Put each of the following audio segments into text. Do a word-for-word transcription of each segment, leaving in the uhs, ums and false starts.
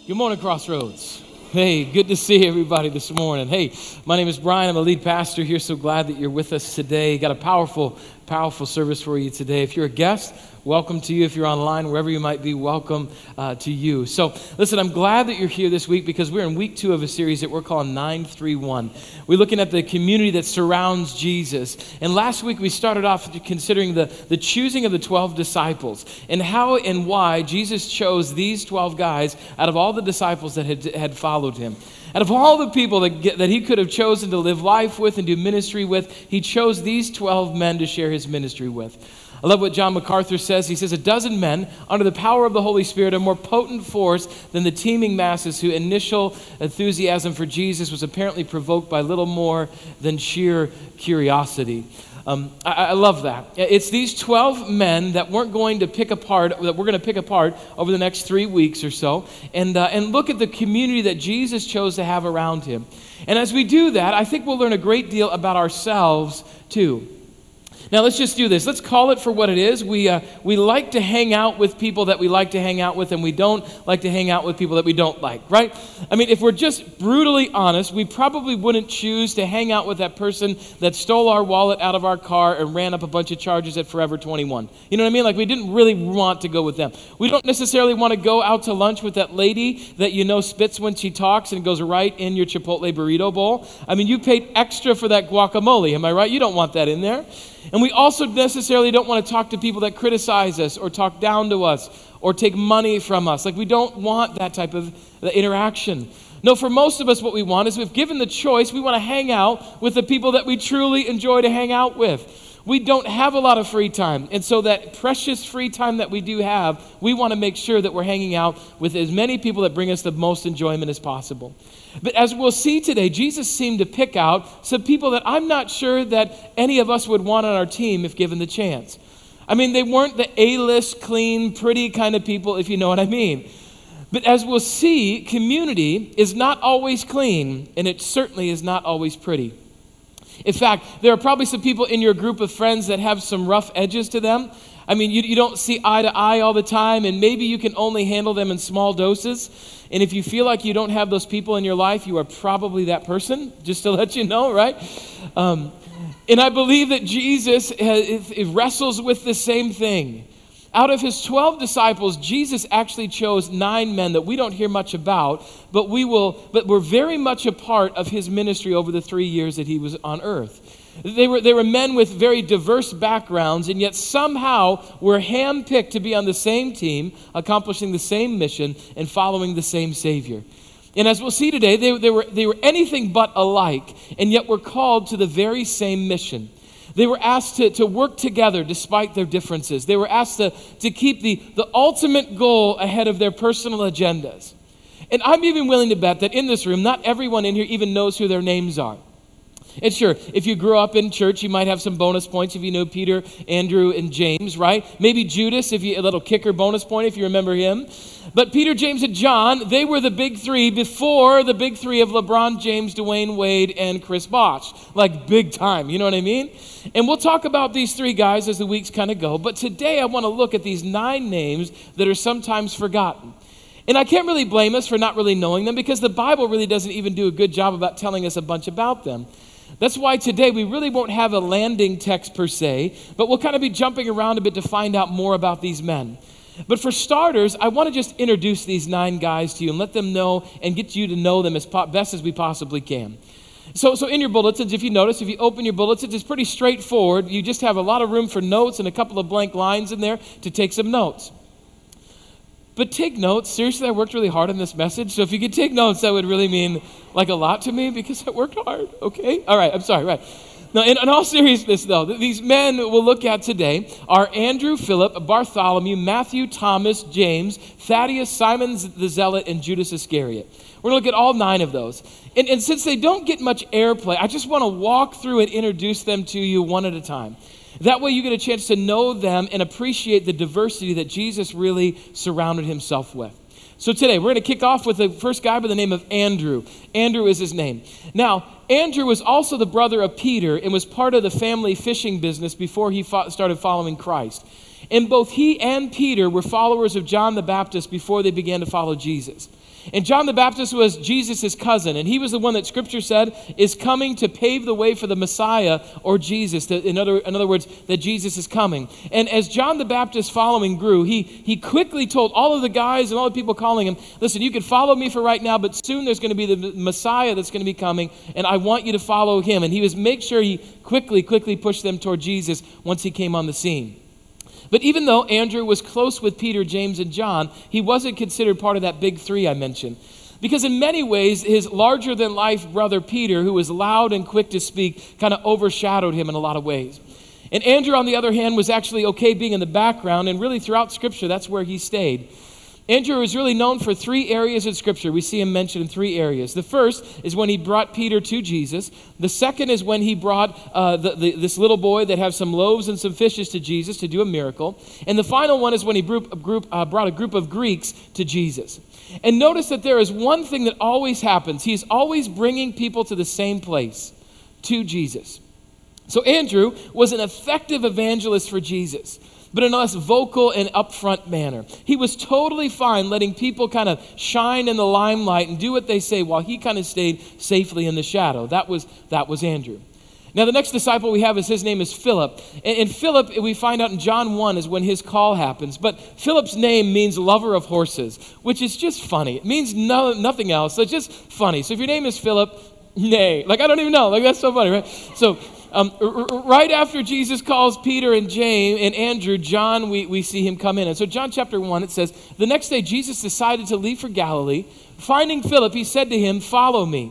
Good morning, Crossroads. Hey, good to see everybody this morning. Hey, my name is Brian. I'm a lead pastor here. So glad that you're with us today. Got a powerful, powerful service for you today. If you're a guest, welcome to you. If you're online, wherever you might be, welcome uh, to you. So listen, I'm glad that you're here this week because we're in week two of a series that we're calling nine three one. We're looking at the community that surrounds Jesus. And last week we started off considering the, the choosing of the twelve disciples and how and why Jesus chose these twelve guys out of all the disciples that had, had followed him. Out of all the people that, get, that he could have chosen to live life with and do ministry with, he chose these twelve men to share his ministry with. I love what John MacArthur says. He says, a dozen men under the power of the Holy Spirit are more potent force than the teeming masses whose initial enthusiasm for Jesus was apparently provoked by little more than sheer curiosity. Um, I, I love that. It's these twelve men that weren't going to pick apart, that we're going to pick apart over the next three weeks or so, and, uh, and look at the community that Jesus chose to have around him. And as we do that, I think we'll learn a great deal about ourselves too. Now, let's just do this. Let's call it for what it is. We uh, we like to hang out with people that we like to hang out with, and we don't like to hang out with people that we don't like, right? I mean, if we're just brutally honest, we probably wouldn't choose to hang out with that person that stole our wallet out of our car and ran up a bunch of charges at Forever twenty-one. You know what I mean? Like, we didn't really want to go with them. We don't necessarily want to go out to lunch with that lady that you know spits when she talks and goes right in your Chipotle burrito bowl. I mean, you paid extra for that guacamole, am I right? You don't want that in there. And we also necessarily don't want to talk to people that criticize us or talk down to us or take money from us. Like, we don't want that type of interaction. No, for most of us, what we want is, if given the choice, we want to hang out with the people that we truly enjoy to hang out with. We don't have a lot of free time. And so that precious free time that we do have, we want to make sure that we're hanging out with as many people that bring us the most enjoyment as possible. But as we'll see today, Jesus seemed to pick out some people that I'm not sure that any of us would want on our team if given the chance. I mean, they weren't the A-list, clean, pretty kind of people, if you know what I mean. But as we'll see, community is not always clean, and it certainly is not always pretty. In fact, there are probably some people in your group of friends that have some rough edges to them. I mean, you, you don't see eye to eye all the time, and maybe you can only handle them in small doses. And if you feel like you don't have those people in your life, you are probably that person, just to let you know, right? Um, and I believe that Jesus has, it wrestles with the same thing. Out of his twelve disciples, Jesus actually chose nine men that we don't hear much about, but we will, but were very much a part of his ministry over the three years that he was on earth. They were, they were men with very diverse backgrounds, and yet somehow were handpicked to be on the same team, accomplishing the same mission, and following the same Savior. And as we'll see today, they, they, were, they were anything but alike, and yet were called to the very same mission. They were asked to, to work together despite their differences. They were asked to, to keep the, the ultimate goal ahead of their personal agendas. And I'm even willing to bet that in this room, not everyone in here even knows who their names are. And sure, if you grew up in church, you might have some bonus points if you know Peter, Andrew, and James, right? Maybe Judas, if you a little kicker bonus point if you remember him. But Peter, James, and John, they were the big three before the big three of LeBron James, Dwayne Wade, and Chris Bosh. Like big time, you know what I mean? And we'll talk about these three guys as the weeks kind of go. But today I want to look at these nine names that are sometimes forgotten. And I can't really blame us for not really knowing them because the Bible really doesn't even do a good job about telling us a bunch about them. That's why today we really won't have a landing text per se, but we'll kind of be jumping around a bit to find out more about these men. But for starters, I want to just introduce these nine guys to you and let them know and get you to know them as po- best as we possibly can. So, so in your bulletins, if you notice, if you open your bulletins, it's pretty straightforward. You just have a lot of room for notes and a couple of blank lines in there to take some notes. But take notes. Seriously, I worked really hard on this message. So if you could take notes, that would really mean like a lot to me because I worked hard, okay? All right, I'm sorry, right. Now, in, in all seriousness, though, these men we'll look at today are Andrew, Philip, Bartholomew, Matthew, Thomas, James, Thaddeus, Simon the Zealot, and Judas Iscariot. We're going to look at all nine of those. And, and since they don't get much airplay, I just want to walk through and introduce them to you one at a time. That way you get a chance to know them and appreciate the diversity that Jesus really surrounded himself with. So today, we're going to kick off with the first guy by the name of Andrew. Andrew is his name. Now, Andrew was also the brother of Peter and was part of the family fishing business before he fo- started following Christ. And both he and Peter were followers of John the Baptist before they began to follow Jesus. And John the Baptist was Jesus' cousin, and he was the one that Scripture said is coming to pave the way for the Messiah, or Jesus. That, in, other, in other words, that Jesus is coming. And as John the Baptist's following grew, he, he quickly told all of the guys and all the people calling him, listen, you can follow me for right now, but soon there's going to be the Messiah that's going to be coming, and I want you to follow him. And he was make sure he quickly, quickly pushed them toward Jesus once he came on the scene. But even though Andrew was close with Peter, James, and John, he wasn't considered part of that big three I mentioned. Because in many ways, his larger-than-life brother Peter, who was loud and quick to speak, kind of overshadowed him in a lot of ways. And Andrew, on the other hand, was actually okay being in the background, and really throughout Scripture, that's where he stayed. Andrew is really known for three areas in Scripture. We see him mentioned in three areas. The first is when he brought Peter to Jesus. The second is when he brought uh, the, the, this little boy that had some loaves and some fishes to Jesus to do a miracle. And the final one is when he group, a group, uh, brought a group of Greeks to Jesus. And notice that there is one thing that always happens. He's always bringing people to the same place, to Jesus. So Andrew was an effective evangelist for Jesus, but in a less vocal and upfront manner. He was totally fine letting people kind of shine in the limelight and do what they say while he kind of stayed safely in the shadow. That was, that was Andrew. Now, the next disciple we have is, his name is Philip. And, and Philip, we find out in John one, is when his call happens. But Philip's name means lover of horses, which is just funny. It means no, nothing else. It's just funny. So if your name is Philip, nay. Like, I don't even know. Like, that's so funny, right? So Um, r- r- right after Jesus calls Peter and James and Andrew, John, we, we see him come in. And so John chapter one, it says, the next day Jesus decided to leave for Galilee. Finding Philip, he said to him, follow me.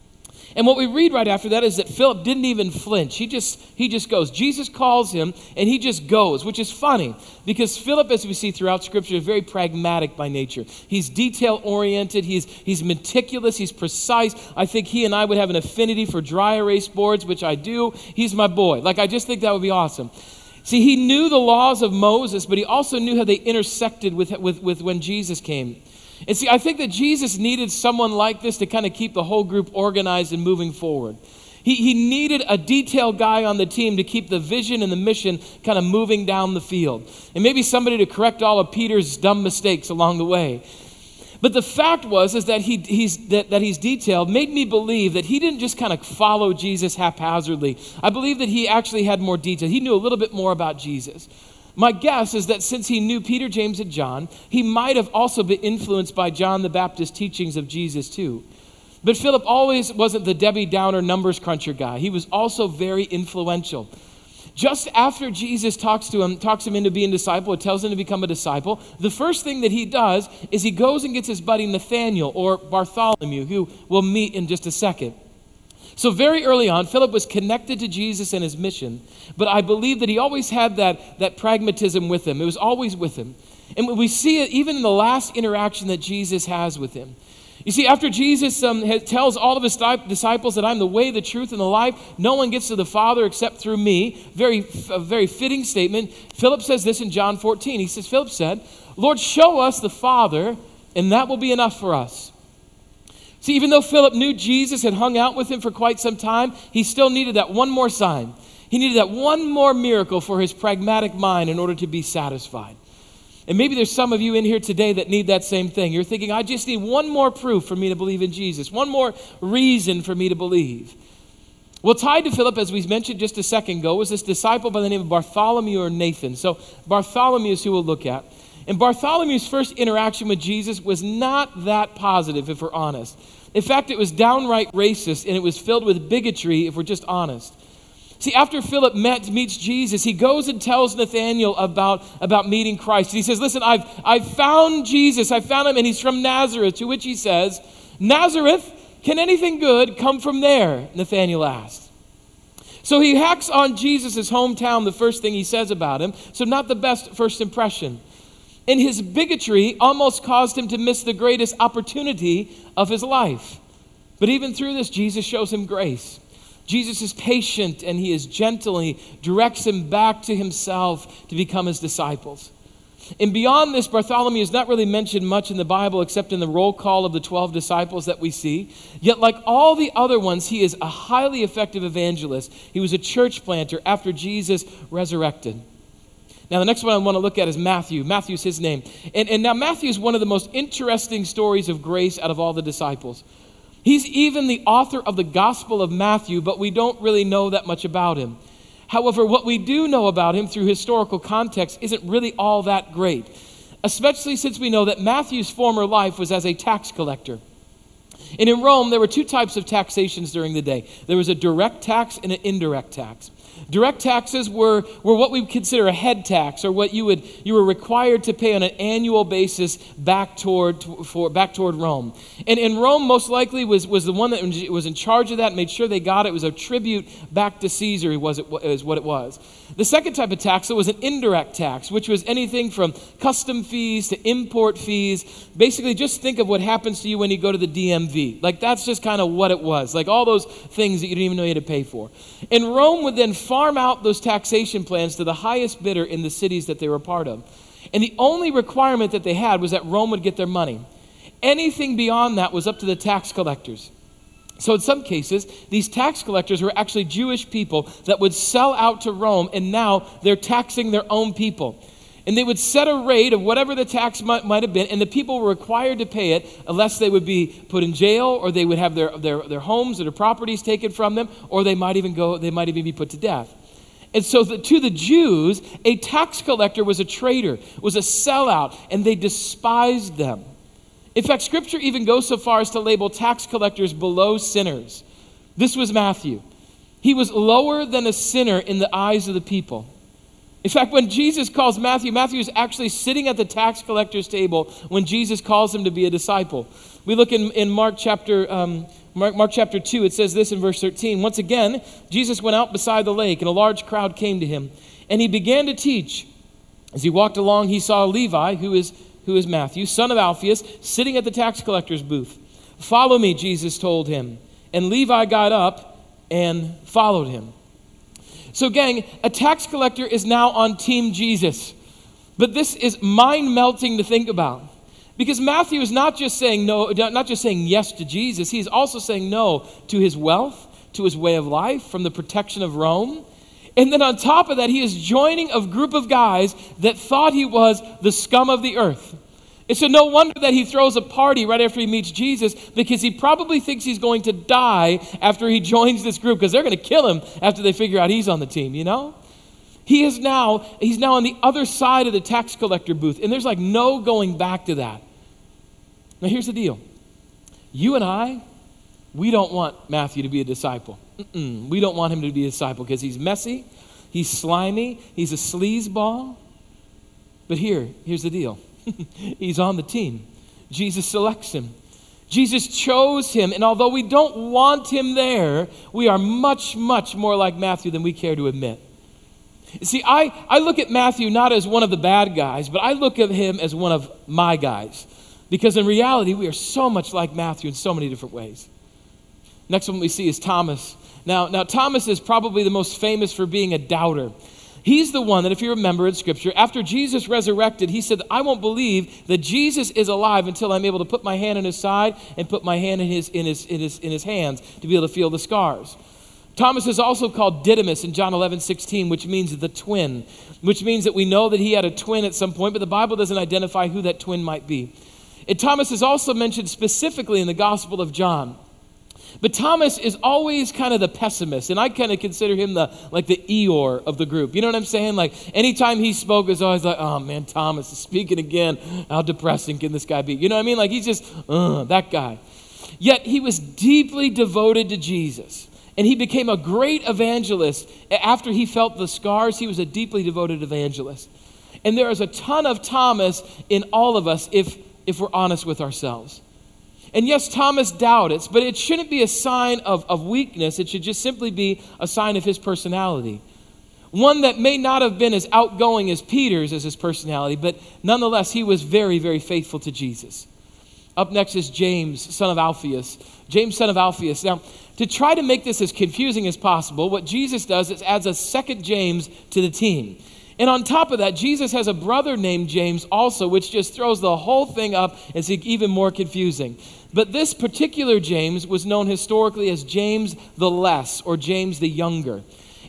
And what we read right after that is that Philip didn't even flinch. He just he just goes. Jesus calls him, and he just goes, which is funny because Philip, as we see throughout Scripture, is very pragmatic by nature. He's detail-oriented. He's, he's meticulous. He's precise. I think he and I would have an affinity for dry erase boards, which I do. He's my boy. Like, I just think that would be awesome. See, he knew the laws of Moses, but he also knew how they intersected with, with, with when Jesus came. And see, I think that Jesus needed someone like this to kind of keep the whole group organized and moving forward. He, he needed a detailed guy on the team to keep the vision and the mission kind of moving down the field. And maybe somebody to correct all of Peter's dumb mistakes along the way. But the fact was is that, he, he's, that, that he's detailed made me believe that he didn't just kind of follow Jesus haphazardly. I believe that he actually had more detail. He knew a little bit more about Jesus. My guess is that since he knew Peter, James, and John, he might have also been influenced by John the Baptist's teachings of Jesus too. But Philip always wasn't the Debbie Downer numbers cruncher guy. He was also very influential. Just after Jesus talks to him, talks him into being a disciple, or tells him to become a disciple, the first thing that he does is he goes and gets his buddy Nathaniel, or Bartholomew, who we'll meet in just a second. So very early on, Philip was connected to Jesus and his mission, but I believe that he always had that, that pragmatism with him. It was always with him. And we see it even in the last interaction that Jesus has with him. You see, after Jesus um, tells all of his disciples that I'm the way, the truth, and the life, no one gets to the Father except through me, very, a very fitting statement. Philip says this in John fourteen. He says, Philip said, Lord, show us the Father, and that will be enough for us. See, even though Philip knew Jesus had hung out with him for quite some time, he still needed that one more sign. He needed that one more miracle for his pragmatic mind in order to be satisfied. And maybe there's some of you in here today that need that same thing. You're thinking, I just need one more proof for me to believe in Jesus, one more reason for me to believe. Well, tied to Philip, as we mentioned just a second ago, was this disciple by the name of Bartholomew or Nathan. So Bartholomew is who we'll look at. And Bartholomew's first interaction with Jesus was not that positive, if we're honest. In fact, it was downright racist, and it was filled with bigotry, if we're just honest. See, after Philip met, meets Jesus, he goes and tells Nathanael about, about meeting Christ. And he says, listen, I've, I've found Jesus. I found him, and he's from Nazareth. To which he says, Nazareth? Can anything good come from there? Nathanael asked. So he hacks on Jesus' hometown, the first thing he says about him. So not the best first impression. And his bigotry almost caused him to miss the greatest opportunity of his life. But even through this, Jesus shows him grace. Jesus is patient and he is gentle and he directs him back to himself to become his disciples. And beyond this, Bartholomew is not really mentioned much in the Bible except in the roll call of the twelve disciples that we see. Yet like all the other ones, he is a highly effective evangelist. He was a church planter after Jesus resurrected. Now, the next one I want to look at is Matthew. Matthew's his name. And, and now Matthew is one of the most interesting stories of grace out of all the disciples. He's even the author of the Gospel of Matthew, but we don't really know that much about him. However, what we do know about him through historical context isn't really all that great, especially since we know that Matthew's former life was as a tax collector. And in Rome, there were two types of taxations during the day. There was a direct tax and an indirect tax. Direct taxes were, were what we would consider a head tax, or what you would you were required to pay on an annual basis back toward for back toward Rome. And in Rome, most likely was, was the one that was in charge of that and made sure they got it. It was a tribute back to Caesar, was it is what it was. The second type of tax was an indirect tax, which was anything from custom fees to import fees. Basically, just think of what happens to you when you go to the D M V. Like, that's just kind of what it was. Like all those things that you didn't even know you had to pay for. And Rome would then farm out those taxation plans to the highest bidder in the cities that they were a part of. And the only requirement that they had was that Rome would get their money. Anything beyond that was up to the tax collectors. So in some cases, these tax collectors were actually Jewish people that would sell out to Rome, and now they're taxing their own people. And they would set a rate of whatever the tax might, might have been, and the people were required to pay it unless they would be put in jail, or they would have their, their, their homes or their properties taken from them, or they might even go, they might even be put to death. And so the, to the Jews, a tax collector was a traitor, was a sellout, and they despised them. In fact, Scripture even goes so far as to label tax collectors below sinners. This was Matthew. He was lower than a sinner in the eyes of the people. In fact, when Jesus calls Matthew, Matthew is actually sitting at the tax collector's table when Jesus calls him to be a disciple. We look in, in Mark chapter um, Mark, Mark chapter two. It says this in verse thirteen. Once again, Jesus went out beside the lake, and a large crowd came to him, and he began to teach. As he walked along, he saw Levi, who is who is Matthew, son of Alphaeus, sitting at the tax collector's booth. "Follow me," Jesus told him. And Levi got up and followed him. So gang, a tax collector is now on Team Jesus. But this is mind-melting to think about. Because Matthew is not just saying no, not just saying yes to Jesus, he is also saying no to his wealth, to his way of life, from the protection of Rome. And then on top of that, he is joining a group of guys that thought he was the scum of the earth. It's so no wonder that he throws a party right after he meets Jesus, because he probably thinks he's going to die after he joins this group, because they're going to kill him after they figure out he's on the team, you know? He is now, he's now on the other side of the tax collector booth, and there's like no going back to that. Now here's the deal. You and I, we don't want Matthew to be a disciple. Mm-mm. We don't want him to be a disciple because he's messy, he's slimy, he's a sleazeball. But here, here's the deal. He's on the team. Jesus selects him. Jesus chose him, and although we don't want him there, we are much, much more like Matthew than we care to admit. See, I, I look at Matthew not as one of the bad guys, but I look at him as one of my guys. Because in reality, we are so much like Matthew in so many different ways. Next one we see is Thomas. Now, now Thomas is probably the most famous for being a doubter. He's the one that, if you remember in Scripture, after Jesus resurrected, he said, "I won't believe that Jesus is alive until I'm able to put my hand in his side and put my hand in his, in his, in his, in his hands to be able to feel the scars." Thomas is also called Didymus in John eleven sixteen, which means the twin, which means that we know that he had a twin at some point, but the Bible doesn't identify who that twin might be. And Thomas is also mentioned specifically in the Gospel of John. But Thomas is always kind of the pessimist, and I kind of consider him the like the Eeyore of the group. You know what I'm saying? Like anytime he spoke, it was always like, "Oh man, Thomas is speaking again. How depressing can this guy be?" You know what I mean? Like he's just uh, that guy. Yet he was deeply devoted to Jesus, and he became a great evangelist. After he felt the scars, he was a deeply devoted evangelist. And there is a ton of Thomas in all of us if if we're honest with ourselves. And yes, Thomas doubted, but it shouldn't be a sign of, of weakness. It should just simply be a sign of his personality. One that may not have been as outgoing as Peter's as his personality, but nonetheless, he was very, very faithful to Jesus. Up next is James, son of Alphaeus. James, son of Alphaeus. Now, to try to make this as confusing as possible, what Jesus does is adds a second James to the team. And on top of that, Jesus has a brother named James also, which just throws the whole thing up and it's even more confusing. But this particular James was known historically as James the Less, or James the Younger.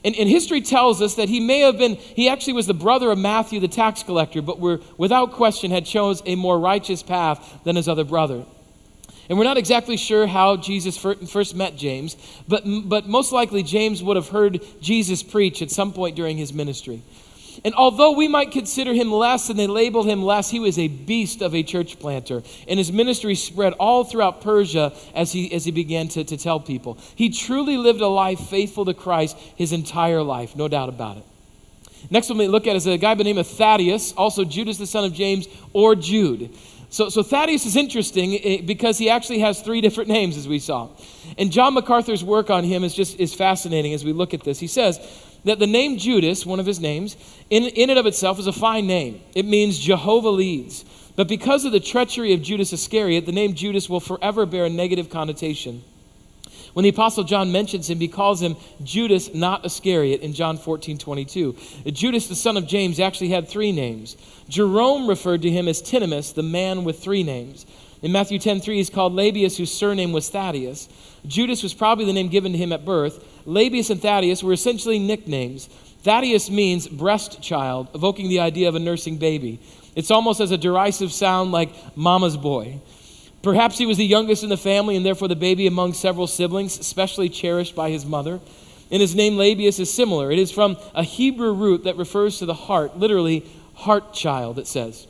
And, and history tells us that he may have been, he actually was the brother of Matthew, the tax collector, but were, without question had chose a more righteous path than his other brother. And we're not exactly sure how Jesus first met James, but, but most likely James would have heard Jesus preach at some point during his ministry. And although we might consider him less and they labeled him less, he was a beast of a church planter. And his ministry spread all throughout Persia as he, as he began to, to tell people. He truly lived a life faithful to Christ his entire life, no doubt about it. Next one we look at is a guy by the name of Thaddeus, also Judas the son of James, or Jude. So, so Thaddeus is interesting because he actually has three different names, as we saw. And John MacArthur's work on him is just is fascinating as we look at this. He says that the name Judas, one of his names, in, in and of itself is a fine name. It means Jehovah leads. But because of the treachery of Judas Iscariot, the name Judas will forever bear a negative connotation. When the Apostle John mentions him, he calls him Judas, not Iscariot, in John fourteen twenty-two. Judas, the son of James, actually had three names. Jerome referred to him as Tinimus, the man with three names. In Matthew ten three, he's called Labius, whose surname was Thaddeus. Judas was probably the name given to him at birth. Labius and Thaddeus were essentially nicknames. Thaddeus means breast child, evoking the idea of a nursing baby. It's almost as a derisive sound like mama's boy. Perhaps he was the youngest in the family and therefore the baby among several siblings, especially cherished by his mother. And his name Labius is similar. It is from a Hebrew root that refers to the heart, literally heart child, it says.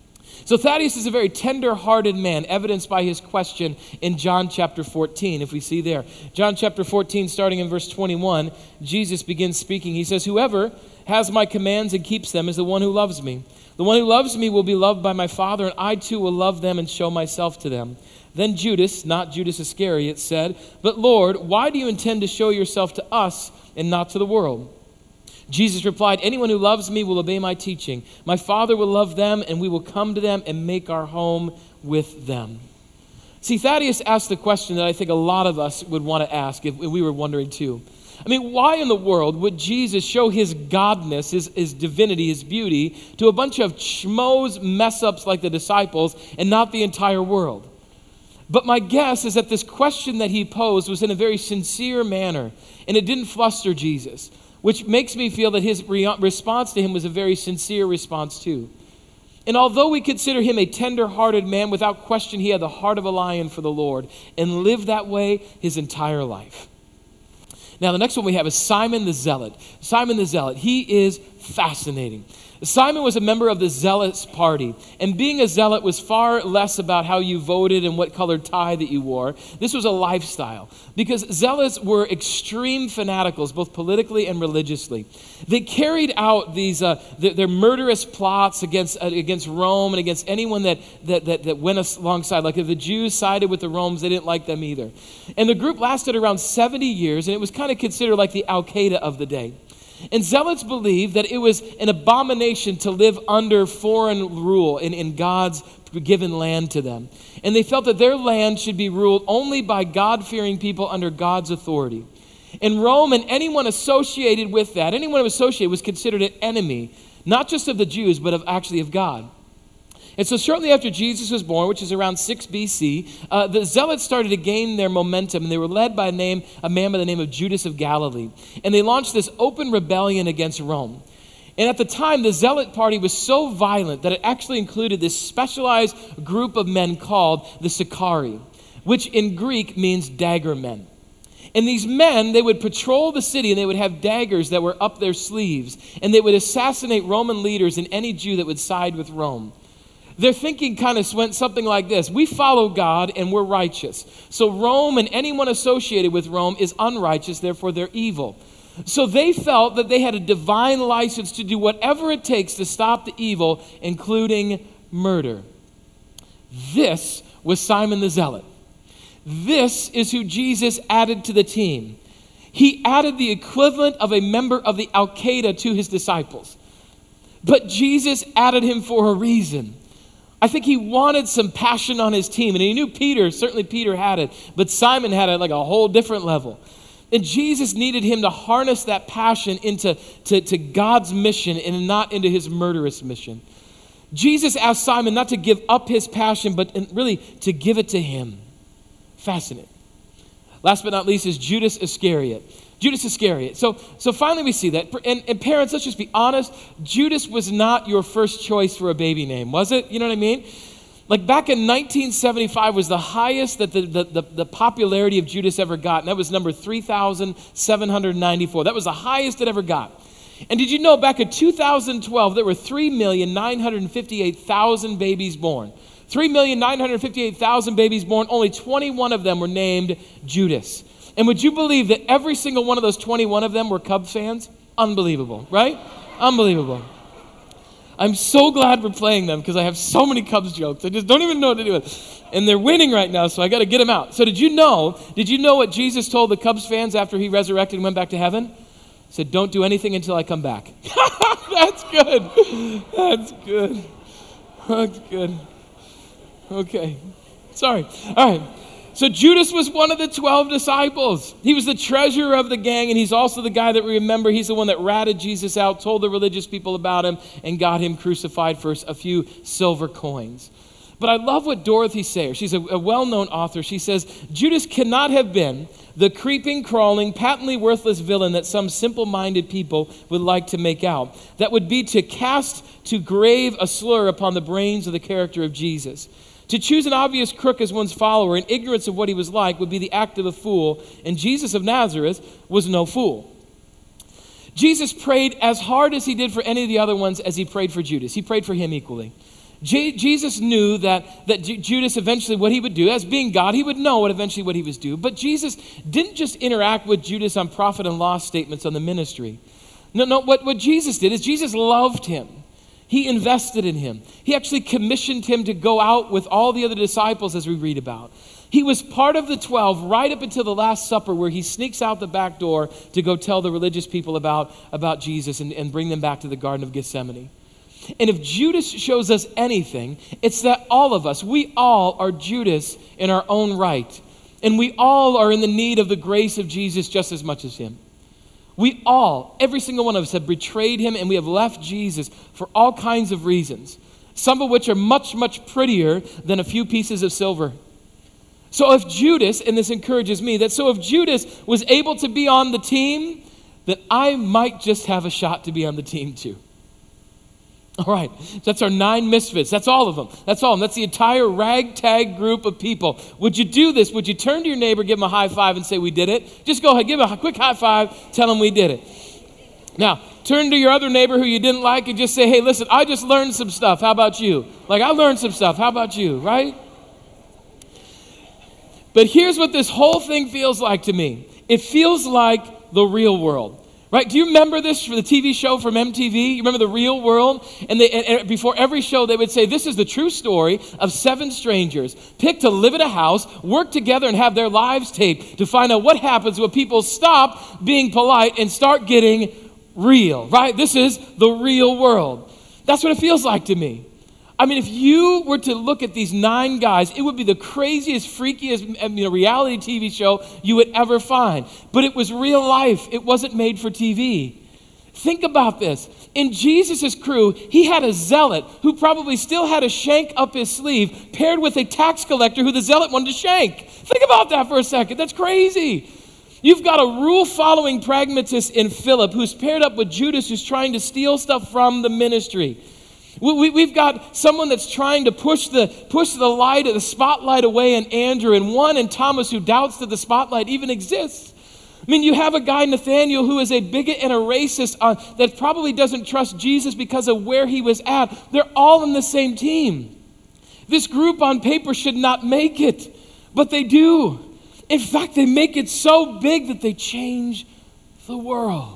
So Thaddeus is a very tender-hearted man, evidenced by his question in John chapter fourteen, if we see there. John chapter fourteen, starting in verse twenty-one, Jesus begins speaking. He says, "Whoever has my commands and keeps them is the one who loves me. The one who loves me will be loved by my Father, and I too will love them and show myself to them." Then Judas, not Judas Iscariot, said, "But Lord, why do you intend to show yourself to us and not to the world?" Jesus replied, "Anyone who loves me will obey my teaching. My Father will love them, and we will come to them and make our home with them." See, Thaddeus asked the question that I think a lot of us would want to ask if we were wondering too. I mean, why in the world would Jesus show his godness, his, his divinity, his beauty to a bunch of schmoes, mess-ups like the disciples and not the entire world? But my guess is that this question that he posed was in a very sincere manner, and it didn't fluster Jesus, which makes me feel that his re- response to him was a very sincere response too. And although we consider him a tender-hearted man, without question he had the heart of a lion for the Lord and lived that way his entire life. Now, the next one we have is Simon the Zealot. Simon the Zealot, he is fascinating. Simon was a member of the Zealots party, and being a zealot was far less about how you voted and what colored tie that you wore. This was a lifestyle, because zealots were extreme fanaticals, both politically and religiously. They carried out these uh, their, their murderous plots against uh, against Rome and against anyone that, that that that went alongside. Like if the Jews sided with the Romans, they didn't like them either. And the group lasted around seventy years, and it was kind of considered like the Al-Qaeda of the day. And zealots believed that it was an abomination to live under foreign rule in, in God's given land to them. And they felt that their land should be ruled only by God-fearing people under God's authority. And Rome and anyone associated with that, anyone who was associated was considered an enemy, not just of the Jews, but of actually of God. And so shortly after Jesus was born, which is around six B C, uh, the Zealots started to gain their momentum, and they were led by a, name, a man by the name of Judas of Galilee. And they launched this open rebellion against Rome. And at the time, the Zealot party was so violent that it actually included this specialized group of men called the Sicarii, which in Greek means dagger men. And these men, they would patrol the city, and they would have daggers that were up their sleeves, and they would assassinate Roman leaders and any Jew that would side with Rome. Their thinking kind of went something like this: we follow God and we're righteous. So Rome and anyone associated with Rome is unrighteous, therefore they're evil. So they felt that they had a divine license to do whatever it takes to stop the evil, including murder. This was Simon the Zealot. This is who Jesus added to the team. He added the equivalent of a member of the Al-Qaeda to his disciples. But Jesus added him for a reason. I think he wanted some passion on his team, and he knew Peter, certainly Peter had it, but Simon had it like a whole different level. And Jesus needed him to harness that passion into to, to God's mission and not into his murderous mission. Jesus asked Simon not to give up his passion, but really to give it to him. Fascinating. Last but not least is Judas Iscariot. Judas Iscariot. So, so finally we see that. And, and parents, let's just be honest. Judas was not your first choice for a baby name, was it? You know what I mean? Like back in nineteen seventy-five was the highest that the, the, the, the popularity of Judas ever got. And that was number three thousand seven hundred ninety-four. That was the highest it ever got. And did you know back in two thousand twelve, there were three million nine hundred fifty-eight thousand babies born. three million nine hundred fifty-eight thousand babies born. Only twenty-one of them were named Judas. And would you believe that every single one of those twenty-one of them were Cubs fans? Unbelievable, right? Unbelievable. I'm so glad we're playing them because I have so many Cubs jokes. I just don't even know what to do with it. And they're winning right now, so I got to get them out. So did you know, did you know what Jesus told the Cubs fans after he resurrected and went back to heaven? He said, don't do anything until I come back. That's good. That's good. That's good. Okay. Sorry. All right. So Judas was one of the twelve disciples. He was the treasurer of the gang, and he's also the guy that we remember. He's the one that ratted Jesus out, told the religious people about him, and got him crucified for a few silver coins. But I love what Dorothy Sayers, she's a, a well-known author, she says, Judas cannot have been the creeping, crawling, patently worthless villain that some simple-minded people would like to make out. That would be to cast to grave a slur upon the brains of the character of Jesus. To choose an obvious crook as one's follower in ignorance of what he was like would be the act of a fool, and Jesus of Nazareth was no fool. Jesus prayed as hard as he did for any of the other ones as he prayed for Judas. He prayed for him equally. J- Jesus knew that, that J- Judas eventually, what he would do, as being God, he would know what eventually what he was due. But Jesus didn't just interact with Judas on profit and loss statements on the ministry. No, no, what, what Jesus did is Jesus loved him. He invested in him. He actually commissioned him to go out with all the other disciples as we read about. He was part of the twelve right up until the Last Supper where he sneaks out the back door to go tell the religious people about, about Jesus and, and bring them back to the Garden of Gethsemane. And if Judas shows us anything, it's that all of us, we all are Judas in our own right. And we all are in the need of the grace of Jesus just as much as him. We all, every single one of us have betrayed him, and we have left Jesus for all kinds of reasons, some of which are much, much prettier than a few pieces of silver. So if Judas, and this encourages me, that so if Judas was able to be on the team, then I might just have a shot to be on the team too. All right, that's our nine misfits. That's all of them. That's all of them. That's the entire ragtag group of people. Would you do this? Would you turn to your neighbor, give him a high five, and say, we did it? Just go ahead, give him a quick high five, tell him we did it. Now, turn to your other neighbor who you didn't like and just say, hey, listen, I just learned some stuff. How about you? Like, I learned some stuff. How about you, right? But here's what this whole thing feels like to me. It feels like the real world. Right? Do you remember this for the T V show from M T V? You remember The Real World? And, they, and, and before every show, they would say, this is the true story of seven strangers picked to live at a house, work together, and have their lives taped to find out what happens when people stop being polite and start getting real. Right? This is the real world. That's what it feels like to me. I mean, if you were to look at these nine guys, it would be the craziest, freakiest you know, reality T V show you would ever find. But it was real life. It wasn't made for T V. Think about this. In Jesus' crew, he had a zealot who probably still had a shank up his sleeve, paired with a tax collector who the zealot wanted to shank. Think about that for a second. That's crazy. You've got a rule-following pragmatist in Philip who's paired up with Judas who's trying to steal stuff from the ministry. We, we, we've got someone that's trying to push the push the light, the spotlight away in Andrew, and one in Thomas who doubts that the spotlight even exists. I mean, you have a guy, Nathaniel, who is a bigot and a racist uh, that probably doesn't trust Jesus because of where he was at. They're all in the same team. This group on paper should not make it, but they do. In fact, they make it so big that they change the world.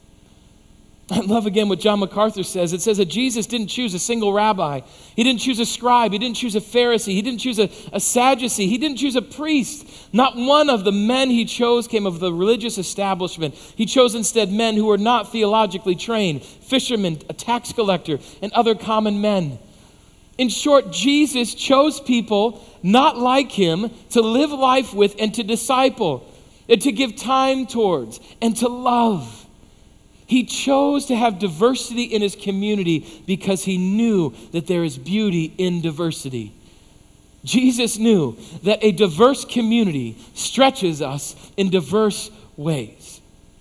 I love again what John MacArthur says. It says that Jesus didn't choose a single rabbi. He didn't choose a scribe. He didn't choose a Pharisee. He didn't choose a, a Sadducee. He didn't choose a priest. Not one of the men he chose came of the religious establishment. He chose instead men who were not theologically trained, fishermen, a tax collector, and other common men. In short, Jesus chose people not like him to live life with and to disciple, and to give time towards, and to love. He chose to have diversity in his community because he knew that there is beauty in diversity. Jesus knew that a diverse community stretches us in diverse ways.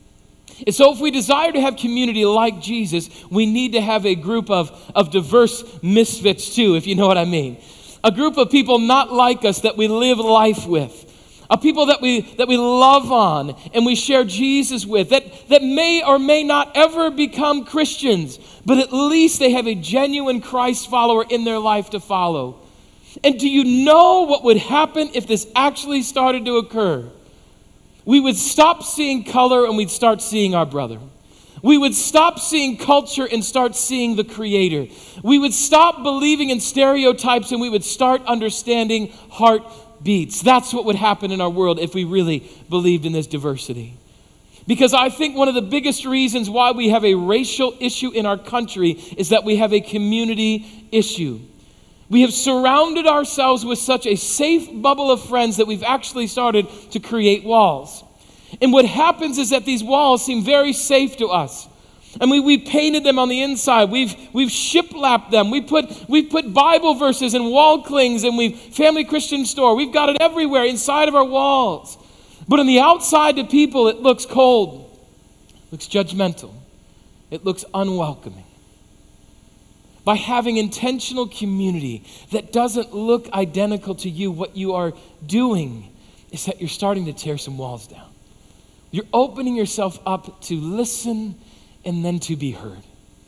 And so if we desire to have community like Jesus, we need to have a group of, of diverse misfits too, if you know what I mean. A group of people not like us that we live life with. A people that we that we love on and we share Jesus with, that, that may or may not ever become Christians, but at least they have a genuine Christ follower in their life to follow. And do you know what would happen if this actually started to occur? We would stop seeing color and we'd start seeing our brother. We would stop seeing culture and start seeing the Creator. We would stop believing in stereotypes and we would start understanding heartbeats. That's what would happen in our world if we really believed in this diversity. Because I think one of the biggest reasons why we have a racial issue in our country is that we have a community issue. We have surrounded ourselves with such a safe bubble of friends that we've actually started to create walls. And what happens is that these walls seem very safe to us. I mean, we painted them on the inside. We've we've shiplapped them. We put we've put Bible verses and wall clings, and we've Family Christian Store. We've got it everywhere inside of our walls. But on the outside to people, it looks cold, it looks judgmental, it looks unwelcoming. By having intentional community that doesn't look identical to you, what you are doing is that you're starting to tear some walls down. You're opening yourself up to listen and then to be heard.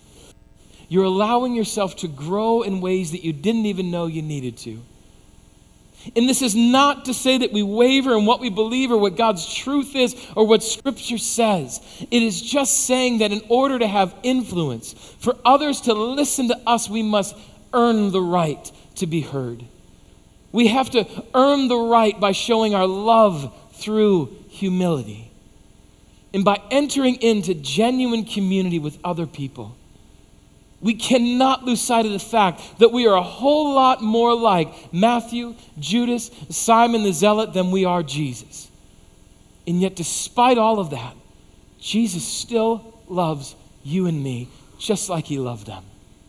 You're allowing yourself to grow in ways that you didn't even know you needed to. And this is not to say that we waver in what we believe or what God's truth is or what Scripture says. It is just saying that in order to have influence, for others to listen to us, we must earn the right to be heard. We have to earn the right by showing our love through humility and by entering into genuine community with other people. We cannot lose sight of the fact that we are a whole lot more like Matthew, Judas, Simon the Zealot than we are Jesus. And yet, despite all of that, Jesus still loves you and me just like he loved them.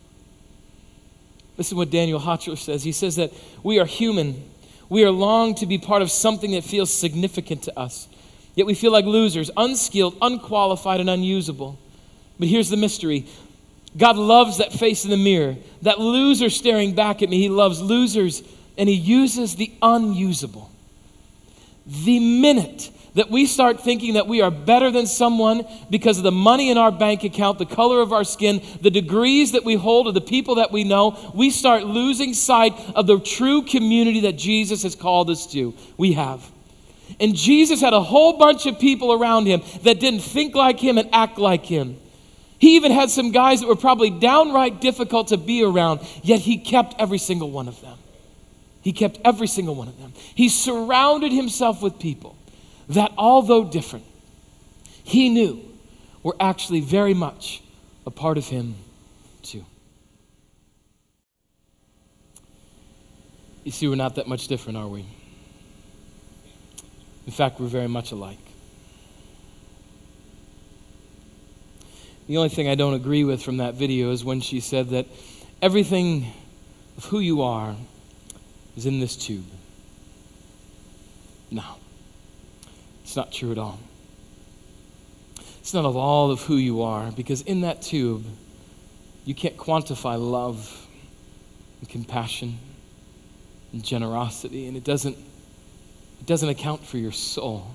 Listen to what Daniel Hotchler says. He says that we are human. We are longed to be part of something that feels significant to us. Yet we feel like losers, unskilled, unqualified, and unusable. But here's the mystery. God loves that face in the mirror, that loser staring back at me. He loves losers, and he uses the unusable. The minute that we start thinking that we are better than someone because of the money in our bank account, the color of our skin, the degrees that we hold, or the people that we know, we start losing sight of the true community that Jesus has called us to. We have. And Jesus had a whole bunch of people around him that didn't think like him and act like him. He even had some guys that were probably downright difficult to be around, yet he kept every single one of them. He kept every single one of them. He surrounded himself with people that, although different, he knew were actually very much a part of him too. You see, we're not that much different, are we? In fact, we're very much alike. The only thing I don't agree with from that video is when she said that everything of who you are is in this tube. No, it's not true at all. It's not of all of who you are, because in that tube, you can't quantify love and compassion and generosity, and it doesn't, it doesn't account for your soul.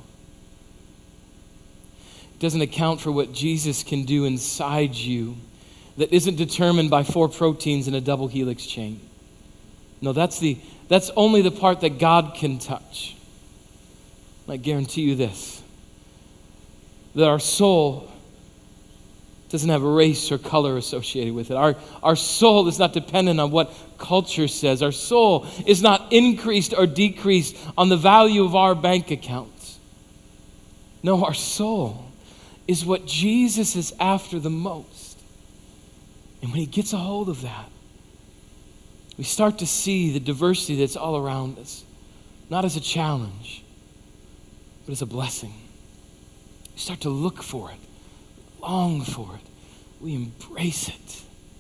It doesn't account for what Jesus can do inside you that isn't determined by four proteins in a double helix chain. No, that's the that's only the part that God can touch. I guarantee you this, that our soul doesn't have a race or color associated with it. Our, our soul is not dependent on what culture says. Our soul is not increased or decreased on the value of our bank accounts. No, our soul is what Jesus is after the most. And when he gets a hold of that, we start to see the diversity that's all around us, not as a challenge, but as a blessing. We start to look for it, long for it. We embrace it.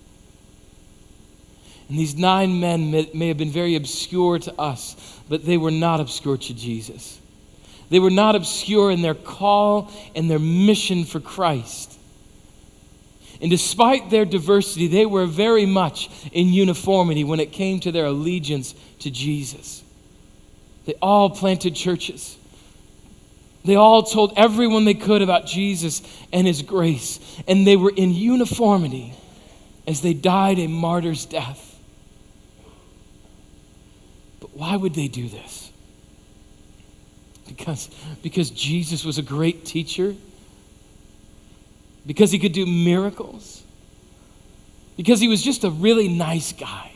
And these nine men may, may have been very obscure to us, but they were not obscure to Jesus. They were not obscure in their call and their mission for Christ. And despite their diversity, they were very much in uniformity when it came to their allegiance to Jesus. They all planted churches. They all told everyone they could about Jesus and his grace. And they were in uniformity as they died a martyr's death. But why would they do this? Because, because Jesus was a great teacher? Because he could do miracles? Because he was just a really nice guy?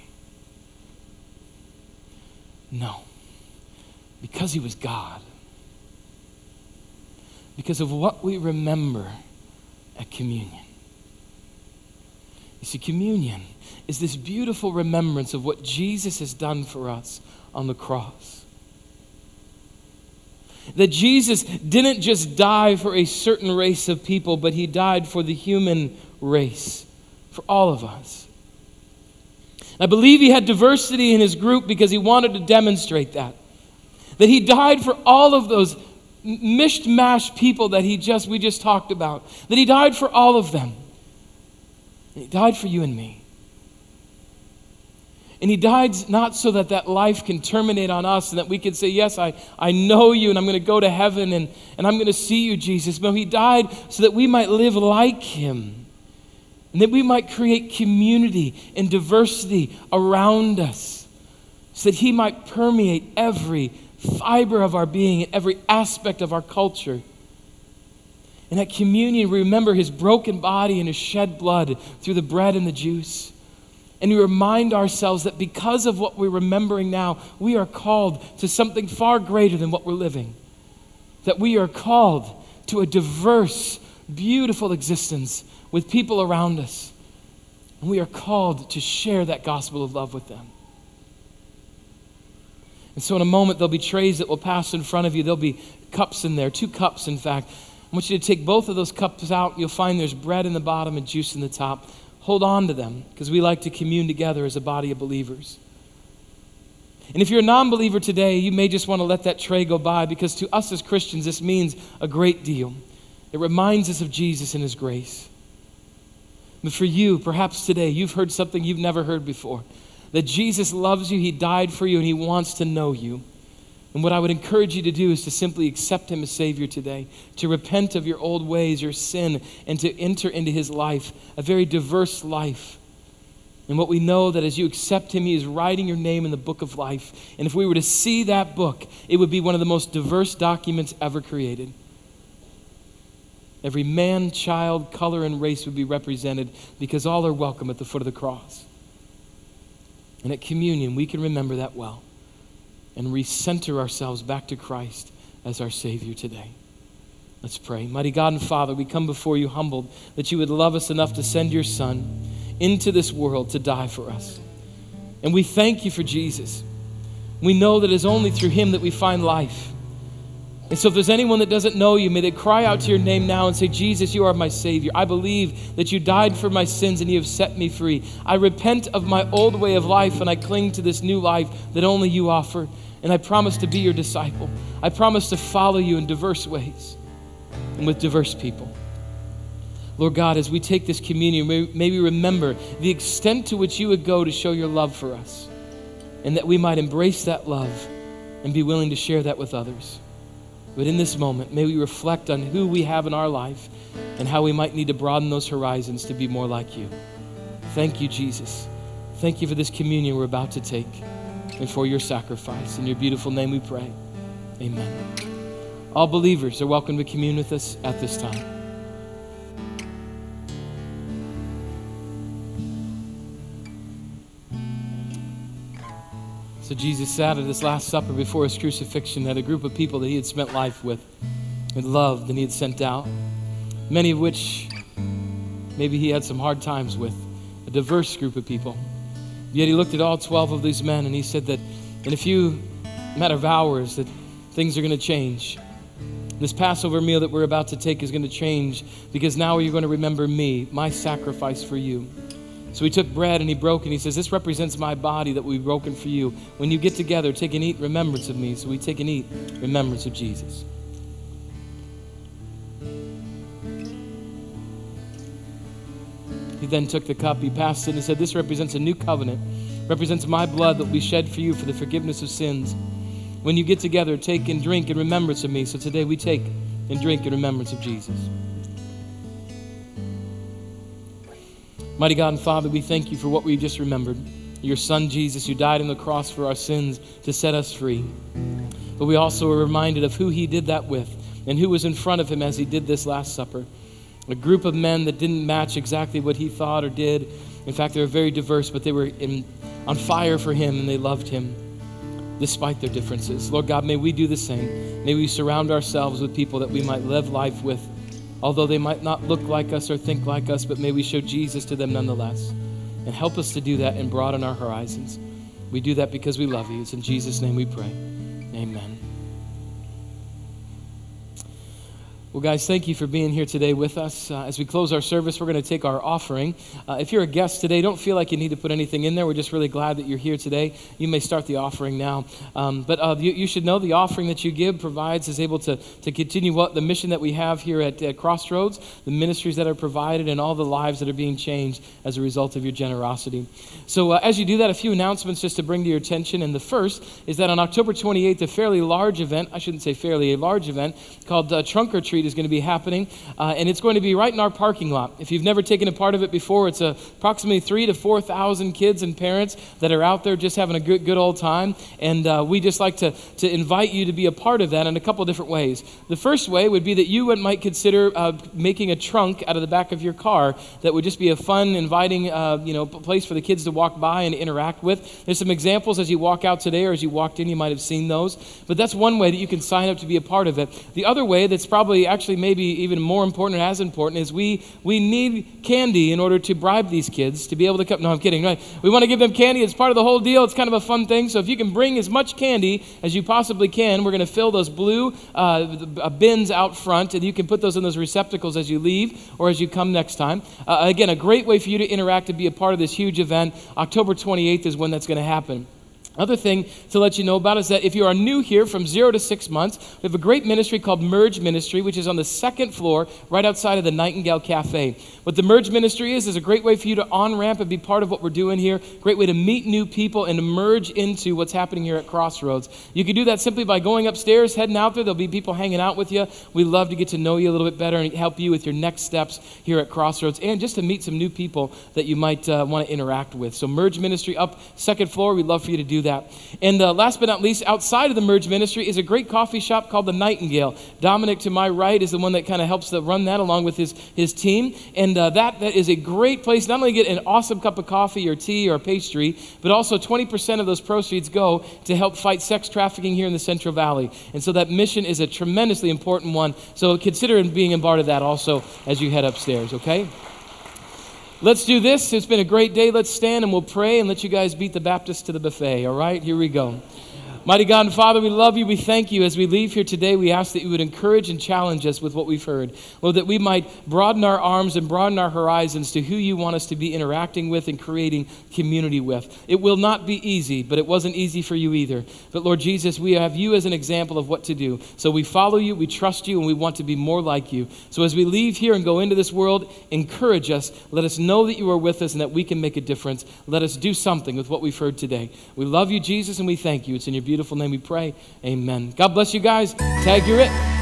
No. Because he was God. Because of what we remember at communion. You see, communion is this beautiful remembrance of what Jesus has done for us on the cross. That Jesus didn't just die for a certain race of people, but he died for the human race, for all of us. I believe he had diversity in his group because he wanted to demonstrate that. That he died for all of those mishmash people that he just we just talked about. That he died for all of them. And he died for you and me. And he died not so that that life can terminate on us and that we can say, yes, I, I know you and I'm going to go to heaven and, and I'm going to see you, Jesus. But he died so that we might live like him. And that we might create community and diversity around us. So that he might permeate every fiber of our being and every aspect of our culture. And at communion, we remember his broken body and his shed blood through the bread and the juice. And we remind ourselves that because of what we're remembering now, we are called to something far greater than what we're living. That we are called to a diverse, beautiful existence with people around us. And we are called to share that gospel of love with them. And so in a moment, there'll be trays that will pass in front of you. There'll be cups in there, two cups, in fact. I want you to take both of those cups out. You'll find there's bread in the bottom and juice in the top. Hold on to them because we like to commune together as a body of believers. And if you're a non-believer today, you may just want to let that tray go by because to us as Christians, this means a great deal. It reminds us of Jesus and his grace. But for you, perhaps today, you've heard something you've never heard before. That Jesus loves you, he died for you, and he wants to know you. And what I would encourage you to do is to simply accept him as Savior today, to repent of your old ways, your sin, and to enter into his life, a very diverse life. And what we know that as you accept him, he is writing your name in the book of life. And if we were to see that book, it would be one of the most diverse documents ever created. Every man, child, color, and race would be represented because all are welcome at the foot of the cross. And at communion, we can remember that well and recenter ourselves back to Christ as our Savior today. Let's pray. Mighty God and Father, we come before you humbled that you would love us enough to send your Son into this world to die for us. And we thank you for Jesus. We know that it is only through him that we find life. And so if there's anyone that doesn't know you, may they cry out to your name now and say, Jesus, you are my Savior. I believe that you died for my sins and you have set me free. I repent of my old way of life and I cling to this new life that only you offer. And I promise to be your disciple. I promise to follow you in diverse ways and with diverse people. Lord God, as we take this communion, may, may we remember the extent to which you would go to show your love for us, and that we might embrace that love and be willing to share that with others. But in this moment, may we reflect on who we have in our life and how we might need to broaden those horizons to be more like you. Thank you, Jesus. Thank you for this communion we're about to take and for your sacrifice. In your beautiful name we pray. Amen. All believers are welcome to commune with us at this time. So Jesus sat at his Last Supper before his crucifixion, had a group of people that he had spent life with, and loved, and he had sent out, many of which maybe he had some hard times with, a diverse group of people. Yet he looked at all twelve of these men and he said that in a few matter of hours that things are going to change. This Passover meal that we're about to take is going to change because now you're going to remember me, my sacrifice for you. So he took bread and he broke and he says, this represents my body that will be broken for you. When you get together, take and eat in remembrance of me. So we take and eat in remembrance of Jesus. then took the cup. He passed it and said, "This represents a new covenant, represents my blood that will be shed for you for the forgiveness of sins. When you get together, take and drink in remembrance of me." So today we take and drink in remembrance of Jesus. Mighty God and Father, we thank you for what we just remembered. Your Son, Jesus, who died on the cross for our sins to set us free. But we also are reminded of who he did that with and who was in front of him as he did this Last Supper. A group of men that didn't match exactly what he thought or did. In fact, they were very diverse, but they were in, on fire for him and they loved him despite their differences. Lord God, may we do the same. May we surround ourselves with people that we might live life with, although they might not look like us or think like us, but may we show Jesus to them nonetheless. And help us to do that and broaden our horizons. We do that because we love you. It's in Jesus' name we pray. Amen. Well, guys, thank you for being here today with us. Uh, as we close our service, we're going to take our offering. Uh, if you're a guest today, don't feel like you need to put anything in there. We're just really glad that you're here today. You may start the offering now. Um, but uh, you, you should know the offering that you give provides is able to, to continue what the mission that we have here at, at Crossroads, the ministries that are provided, and all the lives that are being changed as a result of your generosity. So uh, as you do that, a few announcements just to bring to your attention. And the first is that on October twenty-eighth, a fairly large event, I shouldn't say fairly, a large event called uh, Trunk or Treat is going to be happening, uh, and it's going to be right in our parking lot. If you've never taken a part of it before, it's uh, approximately three to four thousand kids and parents that are out there just having a good, good old time, and uh, we just like to to invite you to be a part of that in a couple different ways. The first way would be that you might consider uh, making a trunk out of the back of your car that would just be a fun, inviting, uh, you know, place for the kids to walk by and interact with. There's some examples as you walk out today, or as you walked in, you might have seen those. But that's one way that you can sign up to be a part of it. The other way that's probably actually maybe even more important or as important is we we need candy in order to bribe these kids to be able to come. No, I'm kidding. Right? We want to give them candy. It's part of the whole deal. It's kind of a fun thing. So if you can bring as much candy as you possibly can, we're going to fill those blue uh, bins out front, and you can put those in those receptacles as you leave or as you come next time. Uh, again, a great way for you to interact and be a part of this huge event. October twenty-eighth is when that's going to happen. Other thing to let you know about is that if you are new here from zero to six months, we have a great ministry called Merge Ministry, which is on the second floor right outside of the Nightingale Cafe. What the Merge Ministry is, is a great way for you to on-ramp and be part of what we're doing here, great way to meet new people and to merge into what's happening here at Crossroads. You can do that simply by going upstairs, heading out there. There'll be people hanging out with you. We love to get to know you a little bit better and help you with your next steps here at Crossroads, and just to meet some new people that you might uh, want to interact with. So Merge Ministry up second floor. We'd love for you to do that. And uh, last but not least, outside of the Merge Ministry is a great coffee shop called the Nightingale. Dominic, to my right, is the one that kind of helps to run that along with his, his team. And uh, that, that is a great place not only to get an awesome cup of coffee or tea or pastry, but also twenty percent of those proceeds go to help fight sex trafficking here in the Central Valley. And so that mission is a tremendously important one. So consider being a part of that also as you head upstairs, okay? Let's do this. It's been a great day. Let's stand and we'll pray and let you guys beat the Baptist to the buffet. All right, here we go. Mighty God and Father, we love you. We thank you. As we leave here today, we ask that you would encourage and challenge us with what we've heard. Lord, that we might broaden our arms and broaden our horizons to who you want us to be interacting with and creating community with. It will not be easy, but it wasn't easy for you either. But Lord Jesus, we have you as an example of what to do. So we follow you, we trust you, and we want to be more like you. So as we leave here and go into this world, encourage us. Let us know that you are with us and that we can make a difference. Let us do something with what we've heard today. We love you, Jesus, and we thank you. It's in your beautiful name we pray. Amen. God bless you guys. Tag, you're it.